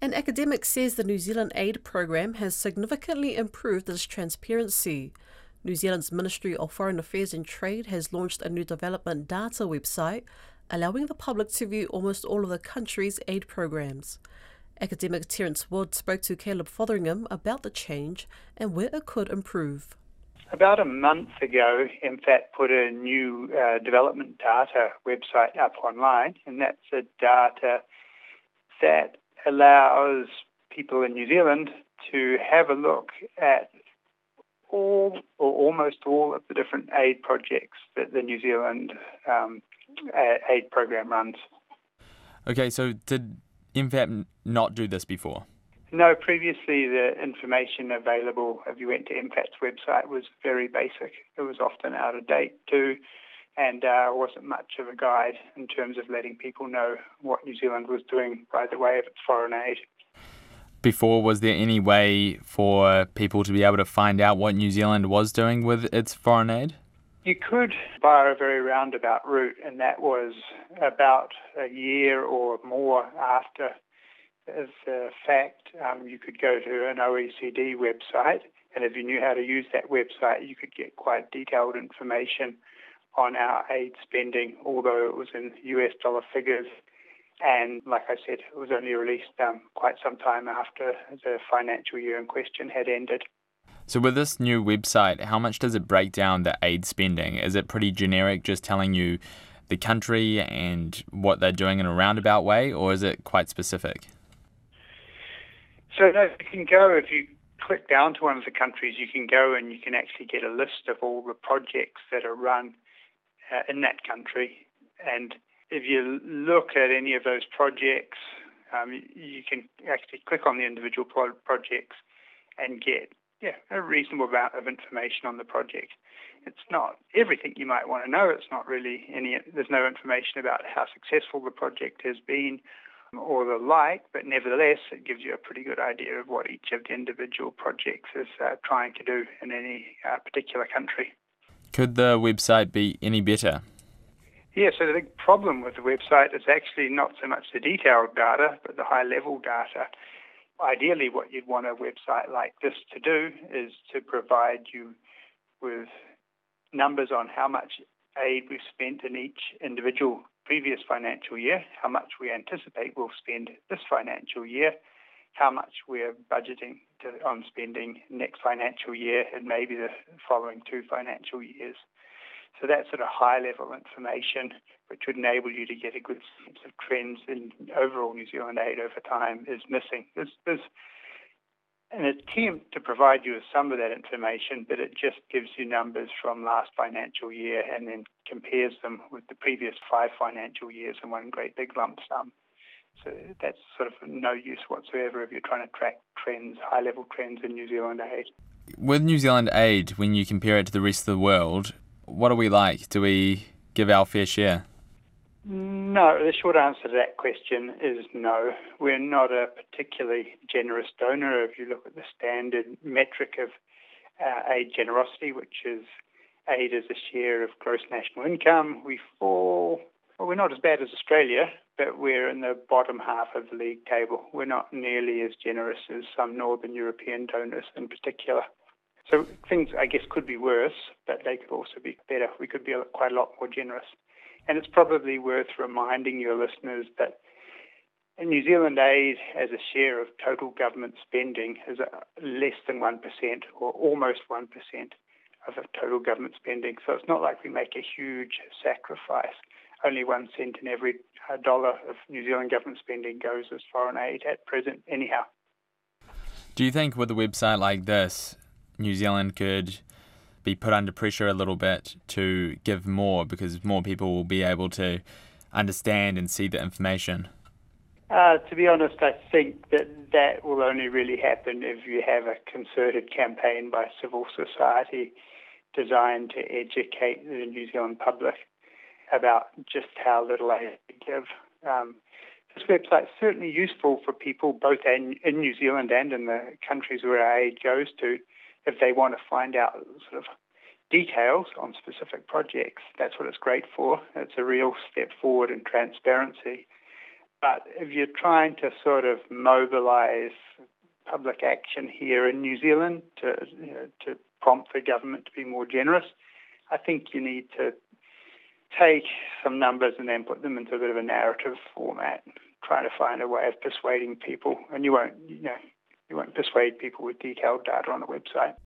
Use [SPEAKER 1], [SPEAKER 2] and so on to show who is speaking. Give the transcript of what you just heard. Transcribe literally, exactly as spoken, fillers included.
[SPEAKER 1] An academic says the New Zealand Aid Programme has significantly improved its transparency. New Zealand's Ministry of Foreign Affairs and Trade has launched a new development data website, allowing the public to view almost all of the country's aid programs. Academic Terence Wood spoke to Caleb Fotheringham about the change and where it could improve.
[SPEAKER 2] About a month ago, M F A T put a new uh, development data website up online, and that's a data that allows people in New Zealand to have a look at all or almost all of the different aid projects that the New Zealand um, aid program runs.
[SPEAKER 3] Okay, so did M F A T not do this before?
[SPEAKER 2] No, previously the information available if you went to M F A T's website was very basic. It was often out of date too, and uh, wasn't much of a guide in terms of letting people know what New Zealand was doing by the way of its foreign aid.
[SPEAKER 3] Before, was there any way for people to be able to find out what New Zealand was doing with its foreign aid?
[SPEAKER 2] You could via a very roundabout route, and that was about a year or more after the fact. Um, you could go to an O E C D website, and if you knew how to use that website, you could get quite detailed information on our aid spending, although it was in U S dollar figures. And like I said, it was only released um, quite some time after the financial year in question had ended.
[SPEAKER 3] So with this new website, how much does it break down the aid spending? Is it pretty generic, just telling you the country and what they're doing in a roundabout way, or is it quite specific?
[SPEAKER 2] So no, you can go, if you click down to one of the countries, you can go and you can actually get a list of all the projects that are run uh, in that country. And if you look at any of those projects, um, you can actually click on the individual pro- projects and get yeah, a reasonable amount of information on the project. It's not everything you might want to know. It's not really any, there's no information about how successful the project has been or the like, but nevertheless, it gives you a pretty good idea of what each of the individual projects is uh, trying to do in any uh, particular country.
[SPEAKER 3] Could the website be any better?
[SPEAKER 2] Yeah, so the big problem with the website is actually not so much the detailed data, but the high-level data. Ideally, what you'd want a website like this to do is to provide you with numbers on how much aid we've spent in each individual previous financial year, how much we anticipate we'll spend this financial year, how much we're budgeting to, on spending next financial year and maybe the following two financial years. So that sort of high-level information, which would enable you to get a good sense of trends in overall New Zealand aid over time, is missing. There's, there's an attempt to provide you with some of that information, but it just gives you numbers from last financial year and then compares them with the previous five financial years in one great big lump sum. So that's sort of no use whatsoever if you're trying to track trends, high-level trends in New Zealand aid.
[SPEAKER 3] With New Zealand aid, when you compare it to the rest of the world, what are we like? Do we give our fair share?
[SPEAKER 2] No, the short answer to that question is no. We're not a particularly generous donor. If you look at the standard metric of uh, aid generosity, which is aid as a share of gross national income, we fall, well, we're not as bad as Australia, but we're in the bottom half of the league table. We're not nearly as generous as some Northern European donors in particular. So things, I guess, could be worse, but they could also be better. We could be quite a lot more generous. And it's probably worth reminding your listeners that in New Zealand aid as a share of total government spending is less than one percent or almost one percent of the total government spending. So it's not like we make a huge sacrifice. Only one cent in every dollar of New Zealand government spending goes as foreign aid at present anyhow.
[SPEAKER 3] Do you think with a website like this, New Zealand could be put under pressure a little bit to give more because more people will be able to understand and see the information?
[SPEAKER 2] Uh, to be honest, I think that that will only really happen if you have a concerted campaign by civil society designed to educate the New Zealand public about just how little aid we give. Um, this website is certainly useful for people both in, in New Zealand and in the countries where our aid goes to, if they want to find out sort of details on specific projects. That's what it's great for. It's a real step forward in transparency. But if you're trying to sort of mobilise public action here in New Zealand to, you know, to prompt the government to be more generous, I think you need to take some numbers and then put them into a bit of a narrative format, trying to find a way of persuading people. And you won't, you know, you won't persuade people with detailed data on a website.